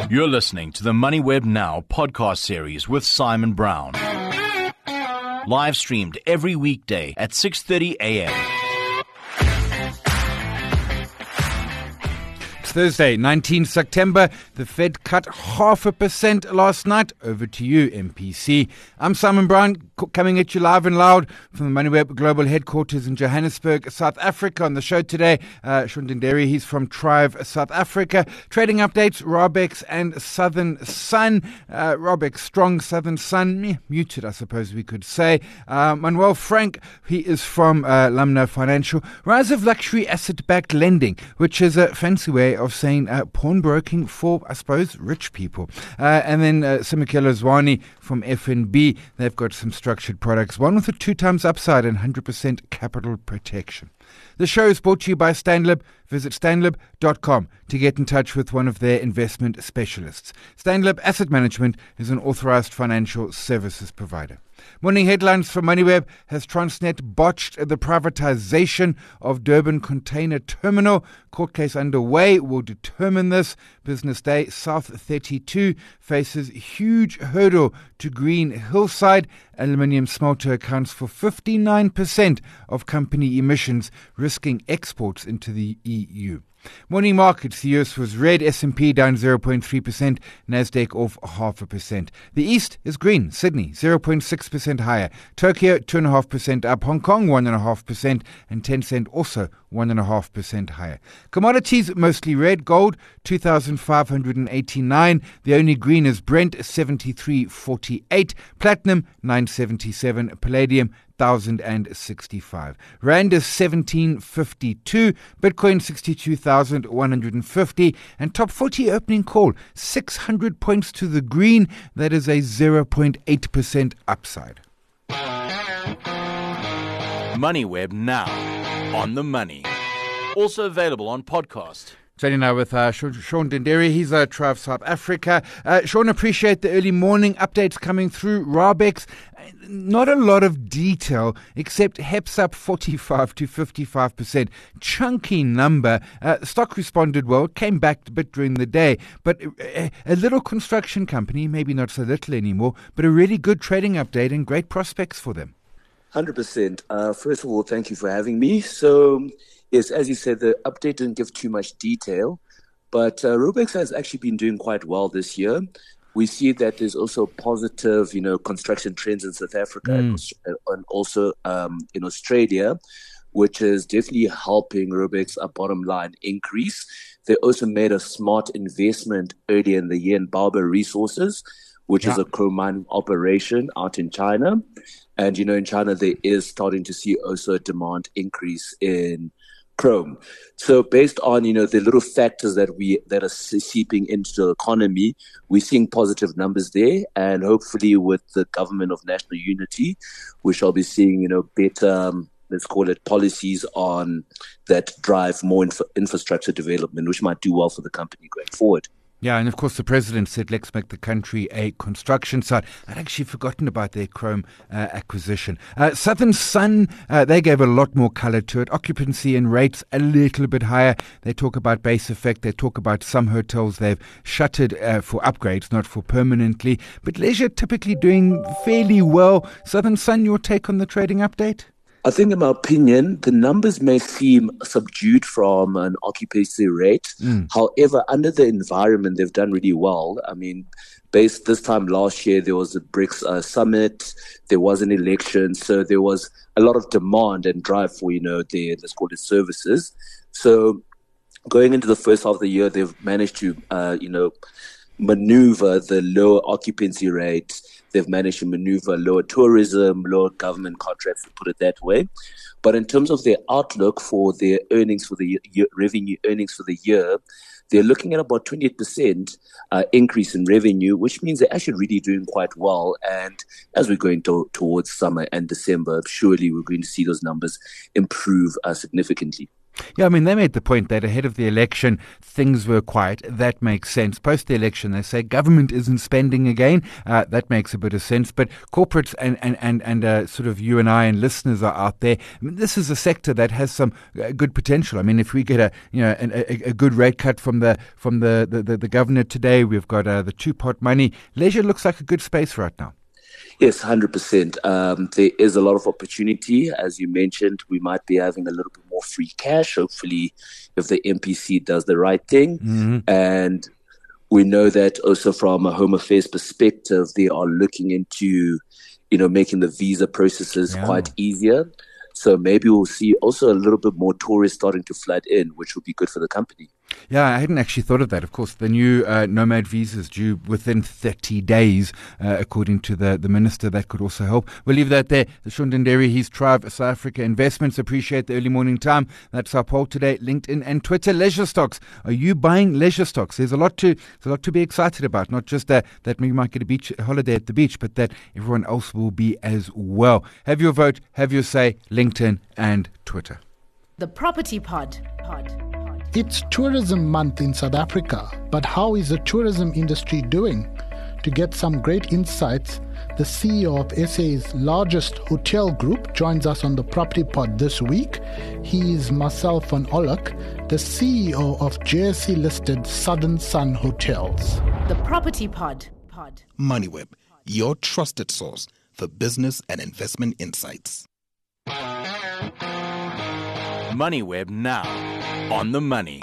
You're listening to the MoneyWeb Now podcast series with Simon Brown. Live streamed every weekday at 6:30 a.m. Thursday, 19th September. The Fed cut 0.5% last night. Over to you, MPC. I'm Simon Brown, coming at you live and loud from the MoneyWeb Global Headquarters in Johannesburg, South Africa. On the show today, Sean Denderi, he's from Thrive, South Africa. Trading updates, Raubex and Southern Sun. Raubex, strong Southern Sun, muted, I suppose we could say. Manuel Frank, he is from Lumna Financial. Rise of luxury asset-backed lending, which is a fancy way of saying pawnbroking for, I suppose, rich people. And then Simikelo Zwane from FNB. They've got some structured products, one with a 2x upside and 100% capital protection. The show is brought to you by Stanlib. Visit stanlib.com to get in touch with one of their investment specialists. Stanlib Asset Management is an authorized financial services provider. Morning headlines from MoneyWeb. Has Transnet botched the privatization of Durban Container Terminal? Court case underway will determine this. Business Day, South 32 faces huge hurdle to green hillside. Aluminium smelter accounts for 59% of company emissions, risking exports into the EU. Morning markets, the US was red, S&P down 0.3%, Nasdaq off 0.5%. The East is green, Sydney 0.6% higher, Tokyo 2.5% up, Hong Kong 1.5%, and Tencent also 1.5% higher. Commodities mostly red, gold 2,589, the only green is Brent 73.48, platinum 977, palladium 1,065. Rand is 17.52, Bitcoin 62,150, and top 40 opening call 600 points to the green. That is a 0.8% upside. MoneyWeb Now, on the money. Also available on podcast. Trading now with Sean Denderi. He's Thrive South Africa. Sean, appreciate the early morning updates coming through. Raubex, not a lot of detail, except HEPS up 45 to 55%. Chunky number. Stock responded well, came back a bit during the day, but a little construction company, maybe not so little anymore, but a really good trading update and great prospects for them. 100%. First of all, thank you for having me. So, yes, as you said, the update didn't give too much detail, but Raubex has actually been doing quite well this year. We see that there's also positive, construction trends in South Africa and also in Australia, which is definitely helping Raubex a bottom line increase. They also made a smart investment earlier in the year in Baoba Resources, which is a chrome mining operation out in China. And, in China, there is starting to see also a demand increase in chrome. So based on, the little factors that are seeping into the economy, we're seeing positive numbers there. And hopefully with the government of national unity, we shall be seeing, better, let's call it policies on that drive more infrastructure development, which might do well for the company going forward. Yeah, and of course the president said, let's make the country a construction site. I'd actually forgotten about their chrome acquisition. Southern Sun, they gave a lot more colour to it. Occupancy and rates a little bit higher. They talk about base effect. They talk about some hotels they've shuttered for upgrades, not for permanently. But leisure typically doing fairly well. Southern Sun, your take on the trading update? I think, in my opinion, the numbers may seem subdued from an occupancy rate. However, under the environment, they've done really well. I mean, based this time last year, there was a BRICS summit, there was an election, so there was a lot of demand and drive for, their, let's call it, services. So going into the first half of the year, they've managed to, maneuver the lower occupancy rate. They've managed to maneuver lower tourism, lower government contracts, to put it that way. But in terms of their outlook for their earnings for the year, revenue earnings for the year, they're looking at about 28% increase in revenue, which means they're actually really doing quite well. And as we're going towards summer and December, surely we're going to see those numbers improve significantly. Yeah, I mean, they made the point that ahead of the election, things were quiet. That makes sense. Post the election, they say government isn't spending again. That makes a bit of sense. But corporates and sort of you and I and listeners are out there. I mean, this is a sector that has some good potential. I mean, if we get a good rate cut from the governor today, we've got the two-pot money. Leisure looks like a good space right now. Yes, 100%. There is a lot of opportunity. As you mentioned, we might be having a little bit more free cash, hopefully, if the MPC does the right thing. Mm-hmm. And we know that also from a Home Affairs perspective, they are looking into, making the visa processes quite easier. So maybe we'll see also a little bit more tourists starting to flood in, which will be good for the company. Yeah, I hadn't actually thought of that. Of course, the new nomad visas due within 30 days, according to the minister. That could also help. We'll leave that there. Sean Denderi, he's Tribe South Africa Investments. Appreciate the early morning time. That's our poll today. LinkedIn and Twitter. Leisure stocks. Are you buying leisure stocks? There's a lot to be excited about. Not just that you might get a holiday at the beach, but that everyone else will be as well. Have your vote. Have your say. LinkedIn and Twitter. The Property Pod. It's Tourism Month in South Africa, but how is the tourism industry doing? To get some great insights, the CEO of SA's largest hotel group joins us on the Property Pod this week. He is Marcel van Ollik, the CEO of JSE-listed Southern Sun Hotels. The Property Pod. MoneyWeb, your trusted source for business and investment insights. MoneyWeb now on the money.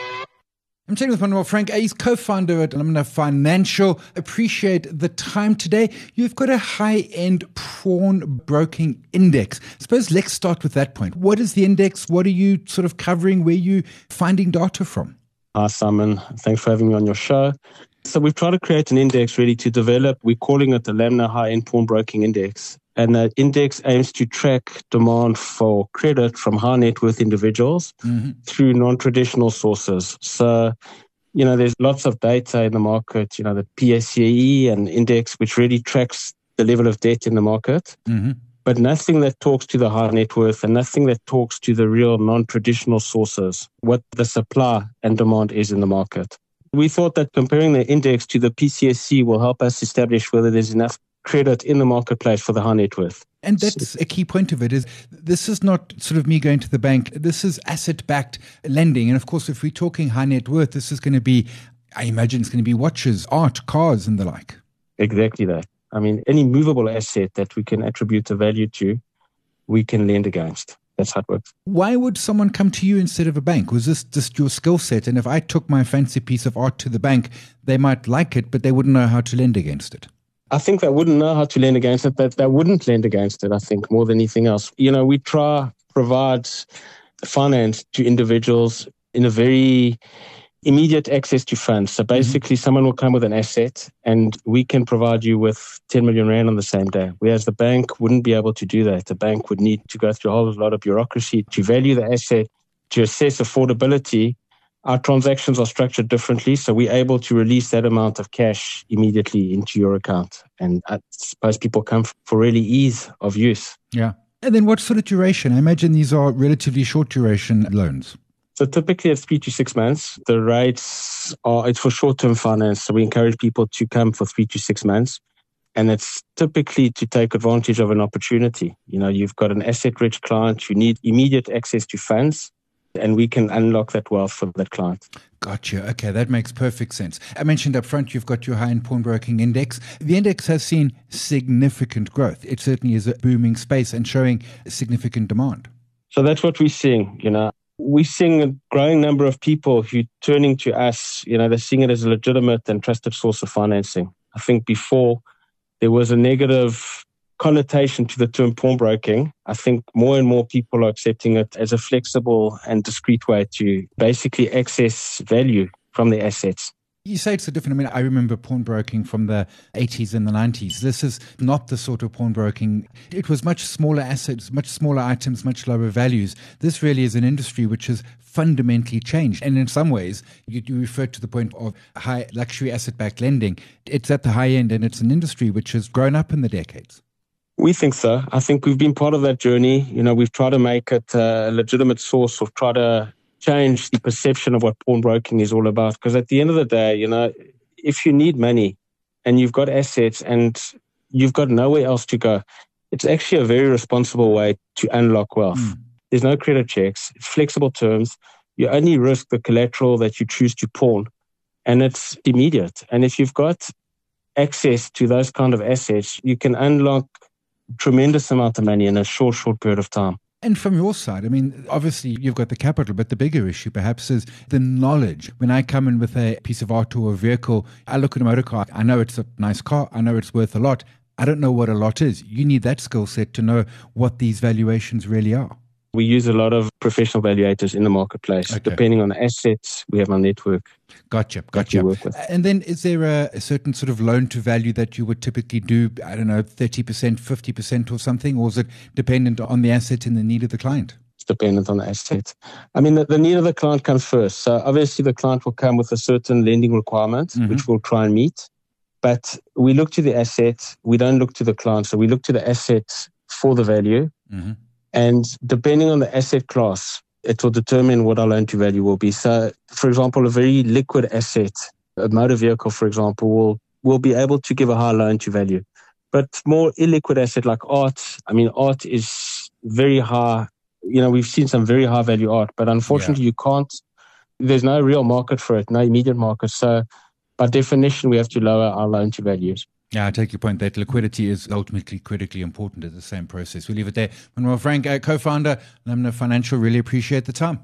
I'm chatting with Manuel Frank. He's co-founder at Alumna Financial. Appreciate the time today. You've got a high-end pawnbroking index. I suppose let's start with that point. What is the index? What are you sort of covering? Where are you finding data from? Hi, Simon. Thanks for having me on your show. So we've tried to create an index really to develop. We're calling it the Alumna High-End Pawnbroking Index. And the index aims to track demand for credit from high net worth individuals through non-traditional sources. So, there's lots of data in the market, the PSCE and index, which really tracks the level of debt in the market, but nothing that talks to the high net worth and nothing that talks to the real non-traditional sources, what the supply and demand is in the market. We thought that comparing the index to the PCSC will help us establish whether there's enough credit in the marketplace for the high net worth. And that's a key point of it is this is not sort of me going to the bank. This is asset-backed lending. And of course, if we're talking high net worth, this is going to be, I imagine it's going to be watches, art, cars and the like. Exactly that. I mean, any movable asset that we can attribute a value to, we can lend against. That's how it works. Why would someone come to you instead of a bank? Was this just your skill set? And if I took my fancy piece of art to the bank, they might like it, but they wouldn't know how to lend against it. I think they wouldn't know how to lend against it, but they wouldn't lend against it, I think, more than anything else. We try provide finance to individuals in a very immediate access to funds. So basically, someone will come with an asset and we can provide you with 10 million rand on the same day, whereas the bank wouldn't be able to do that. The bank would need to go through a whole lot of bureaucracy to value the asset, to assess affordability. Our transactions are structured differently, so we're able to release that amount of cash immediately into your account. And I suppose people come for really ease of use. Yeah. And then what sort of duration? I imagine these are relatively short duration loans. So typically it's 3 to 6 months. The rates it's for short-term finance, so we encourage people to come for 3 to 6 months. And it's typically to take advantage of an opportunity. You've got an asset-rich client who need immediate access to funds, and we can unlock that wealth for that client. Gotcha. Okay, that makes perfect sense. I mentioned up front you've got your high-end pawnbroking index. The index has seen significant growth. It certainly is a booming space and showing significant demand. So that's what we're seeing. We're seeing a growing number of people who turning to us. They're seeing it as a legitimate and trusted source of financing. I think before there was a negative connotation to the term pawnbroking. I think more and more people are accepting it as a flexible and discreet way to basically access value from the assets. You say it's a different, I remember pawnbroking from the 80s and the 90s. This is not the sort of pawnbroking. It was much smaller assets, much smaller items, much lower values. This really is an industry which has fundamentally changed. And in some ways, you referred to the point of high luxury asset-backed lending. It's at the high end and it's an industry which has grown up in the decades. We think so. I think we've been part of that journey. We've tried to make it a legitimate source, or try to change the perception of what pawnbroking is all about. Because at the end of the day, if you need money and you've got assets and you've got nowhere else to go, it's actually a very responsible way to unlock wealth. There's no credit checks. It's flexible terms. You only risk the collateral that you choose to pawn, and it's immediate. And if you've got access to those kind of assets, you can unlock tremendous amount of money in a short period of time. And from your side, obviously you've got the capital, but the bigger issue perhaps is the knowledge. When I come in with a piece of art or a vehicle, I look at a motor car, I know it's a nice car, I know it's worth a lot. I don't know what a lot is. You need that skill set to know what these valuations really are. We use a lot of professional valuators in the marketplace. Okay. Depending on the assets, we have our network. Gotcha. Work with. And then is there a certain sort of loan to value that you would typically do, 30%, 50% or something? Or is it dependent on the asset and the need of the client? It's dependent on the asset. The need of the client comes first. So obviously the client will come with a certain lending requirement, which we'll try and meet. But we look to the asset. We don't look to the client. So we look to the asset for the value. And depending on the asset class, it will determine what our loan to value will be. So, for example, a very liquid asset, a motor vehicle, for example, will be able to give a high loan to value. But more illiquid asset like art, art is very high. We've seen some very high value art, but unfortunately you can't, there's no real market for it, no immediate market. So by definition, we have to lower our loan to values. Yeah, I take your point that liquidity is ultimately critically important at the same process. We'll leave it there. Manuel Frank, co-founder, Lamna Financial, really appreciate the time.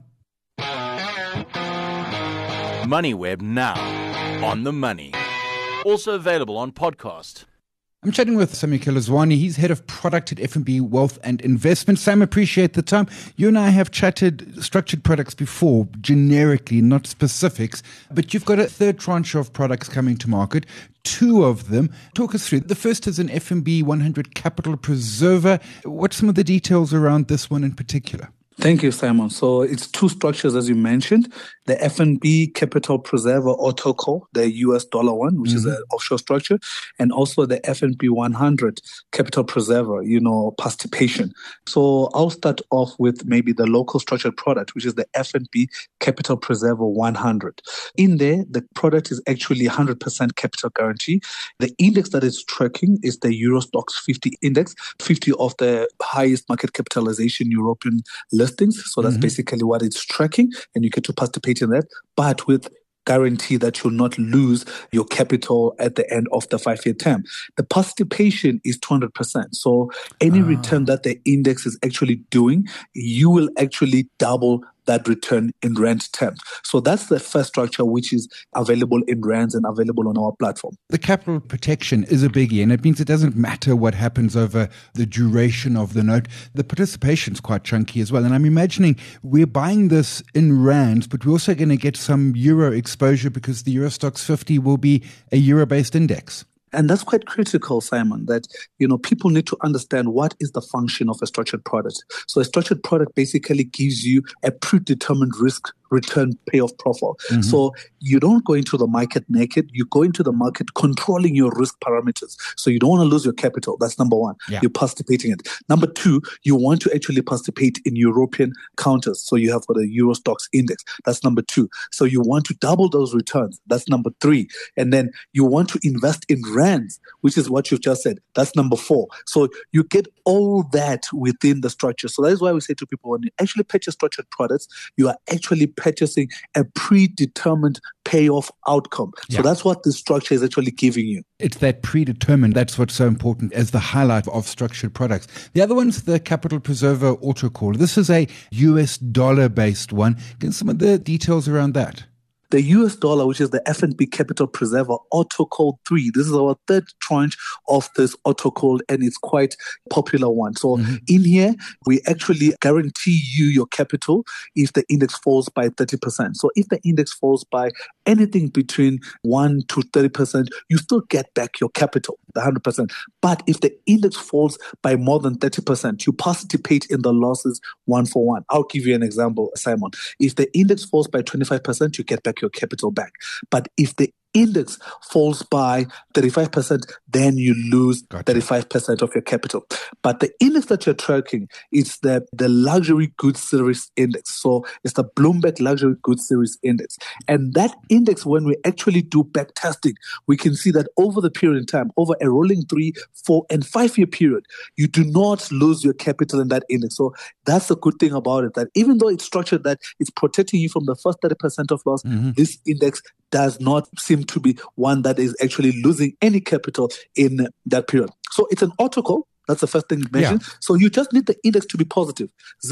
MoneyWeb now, on the money. Also available on podcast. I'm chatting with Sami Kilazwani. He's head of product at FNB Wealth and Investment. Sam, appreciate the time. You and I have chatted structured products before, generically, not specifics, but you've got a third tranche of products coming to market. Two of them. Talk us through. The first is an FNB 100 Capital Preserver. What's some of the details around this one in particular? Thank you, Simon. So it's two structures, as you mentioned, the FNB Capital Preserver Auto Call, the US dollar one, which is an offshore structure, and also the FNB 100 Capital Preserver, participation. So I'll start off with maybe the local structured product, which is the FNB Capital Preserver 100. In there, the product is actually 100% capital guarantee. The index that it's tracking is the Euro Stoxx 50 index, 50 of the highest market capitalization European listings. So that's basically what it's tracking, and you get to participate in that, but with guarantee that you'll not lose your capital at the end of the 5-year term. The participation is 200%. So any return that the index is actually doing, you will actually double that return in rand terms. So that's the first structure, which is available in rands and available on our platform. The capital protection is a biggie, and it means it doesn't matter what happens over the duration of the note. The participation is quite chunky as well. And I'm imagining we're buying this in rands, but we're also going to get some euro exposure because the Euro Stoxx 50 will be a euro-based index. And that's quite critical, Simon, that, people need to understand what is the function of a structured product. So a structured product basically gives you a predetermined risk return payoff profile. So you don't go into the market naked. You go into the market controlling your risk parameters. So you don't want to lose your capital. That's number one. Yeah. You're participating in it. Number two, you want to actually participate in European counters. So you have got a Euro Stoxx index. That's number two. So you want to double those returns. That's number three. And then you want to invest in rands, which is what you've just said. That's number four. So you get all that within the structure. So that is why we say to people, when you actually purchase structured products, you are actually purchasing a predetermined payoff outcome. So that's what this structure is actually giving you. It's that predetermined. That's what's so important as the highlight of structured products. The other one's the Capital Preserver Auto Call. This is a US dollar-based one. Get some of the details around that. The US dollar, which is the FNB Capital Preserver Auto Call 3. This is our third tranche of this auto call, and it's quite a popular one. So in here, we actually guarantee you your capital if the index falls by 30%. So if the index falls by anything between 1 to 30%, you still get back your capital, the 100%. But if the index falls by more than 30%, you participate in the losses 1 for 1. I'll give you an example, Simon. If the index falls by 25%, you get back your capital back. But if the index falls by 35%, then you lose 35% of your capital. But the index that you're tracking is the luxury goods series index. So it's the Bloomberg Luxury Goods Series Index. And that index, when we actually do back testing, we can see that over the period in time, over a rolling 3, 4, and 5-year period, you do not lose your capital in that index. So that's the good thing about it, that even though it's structured that it's protecting you from the first 30% of loss, this index does not seem to be one that is actually losing any capital in that period. So it's an auto call. That's the first thing you mentioned. Yeah. So you just need the index to be positive,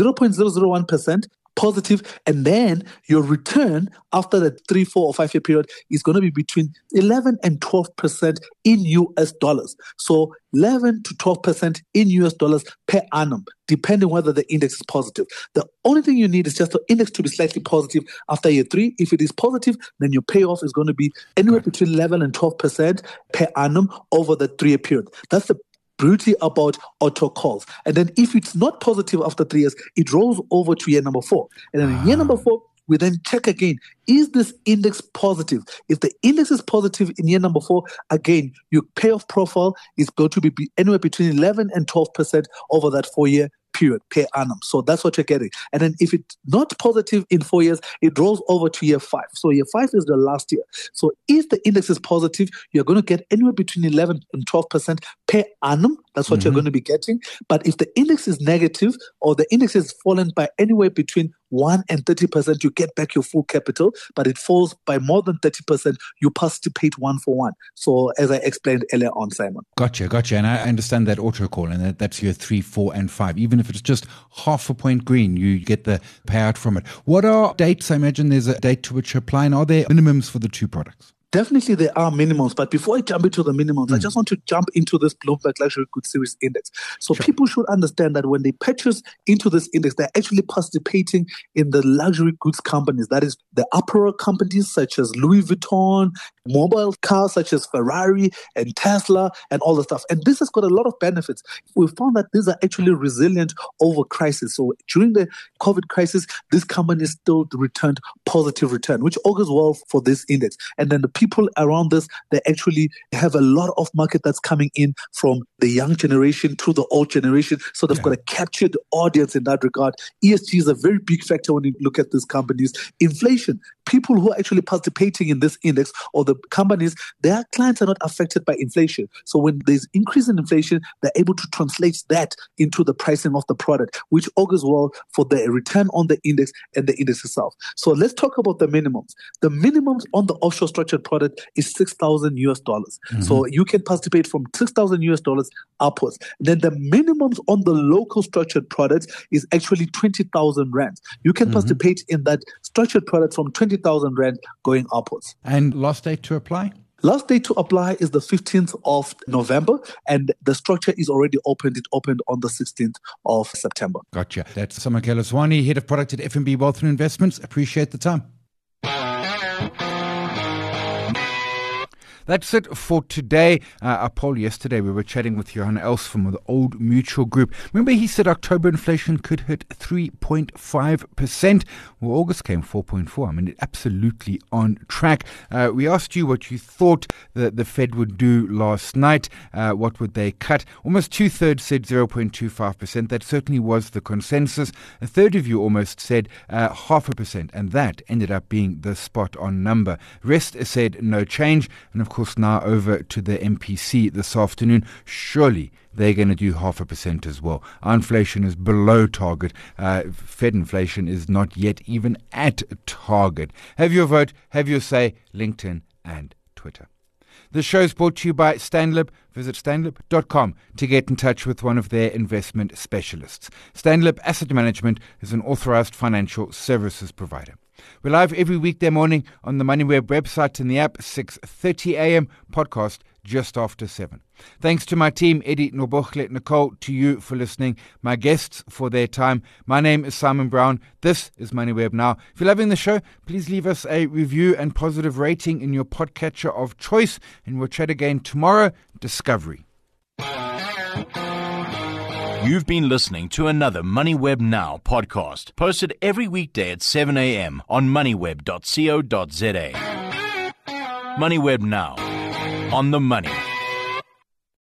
0.001%. Positive, and then your return after the 3, 4, or 5-year period is going to be between 11 and 12% in US dollars. So 11 to 12% in US dollars per annum, depending whether the index is positive. The only thing you need is just the index to be slightly positive after year 3. If it is positive, then your payoff is going to be anywhere between 11 and 12% per annum over the 3-year period. That's the beauty about auto calls. And then if it's not positive after 3 years, it rolls over to year number 4. And then in year number 4, we then check again, is this index positive? If the index is positive in year number 4, again, your payoff profile is going to be anywhere between 11 and 12% over that 4-year period per annum. So that's what you're getting. And then if it's not positive in 4 years, it rolls over to year 5. So year 5 is the last year. So if the index is positive, you're going to get anywhere between 11 and 12% per annum. That's what you're going to be getting. But if the index is negative or the index has fallen by anywhere between 1 and 30%, you get back your full capital. But it falls by more than 30%, you participate 1 for 1. So as I explained earlier on, Simon. Gotcha. And I understand that auto call, and that's your 3, 4, and 5. Even if it's just half a point green, you get the payout from it. What are dates? I imagine there's a date to which you apply, and are there minimums for the 2 products? Definitely there are minimums, but before I jump into the minimums, I just want to jump into this Bloomberg Luxury Goods Series Index. So people should understand that when they purchase into this index, they're actually participating in the luxury goods companies. That is the apparel companies such as Louis Vuitton, mobile cars such as Ferrari and Tesla and all the stuff. And this has got a lot of benefits. We found that these are actually resilient over crisis. So during the COVID crisis, these companies still returned positive return, which augurs well for this index. And then the people around this, they actually have a lot of market that's coming in from the young generation to the old generation. So they've got to capture the audience in that regard. ESG is a very big factor when you look at these companies. Inflation, people who are actually participating in this index or the companies, their clients are not affected by inflation. So when there's increase in inflation, they're able to translate that into the pricing of the product, which augurs well for the return on the index and the index itself. So let's talk about the minimums. The minimums on the offshore structured product is $6,000 US. So you can participate from $6,000 US upwards. Then the minimums on the local structured products is actually 20,000 rand. You can participate in that structured product from 20,000 rand going upwards. And last date to apply? Last day to apply is the 15th of November, and the structure is already opened. It opened on the 16th of September. Gotcha. That's Samakela Swani, Head of Product at FNB Wealth and Investments. Appreciate the time. That's it for today. Our poll yesterday, we were chatting with Johan Els from the Old Mutual Group. Remember, he said October inflation could hit 3.5%. Well, August came 4.4%. I mean, absolutely on track. We asked you what you thought the Fed would do last night. What would they cut? Almost 2/3 said 0.25%. That certainly was the consensus. A third of you almost said 0.5%, and that ended up being the spot on number. Rest said no change, and of course now over to the MPC this afternoon. Surely they're going to do 0.5% as well. Our inflation is below target. Fed inflation is not yet even at target. Have your vote, have your say, LinkedIn and Twitter. The show is brought to you by Stanlib. Visit stanlib.com to get in touch with one of their investment specialists. Stanlib Asset Management is an authorized financial services provider. We're live every weekday morning on the MoneyWeb website and the app, 6:30 a.m. podcast just after 7. Thanks to my team, Eddie, Norbochle, Nicole, to you for listening, my guests for their time. My name is Simon Brown. This is MoneyWeb Now. If you're loving the show, please leave us a review and positive rating in your podcatcher of choice, and we'll chat again tomorrow. Discovery. You've been listening to another MoneyWeb Now podcast, posted every weekday at 7 a.m. on moneyweb.co.za. MoneyWeb Now. On the money.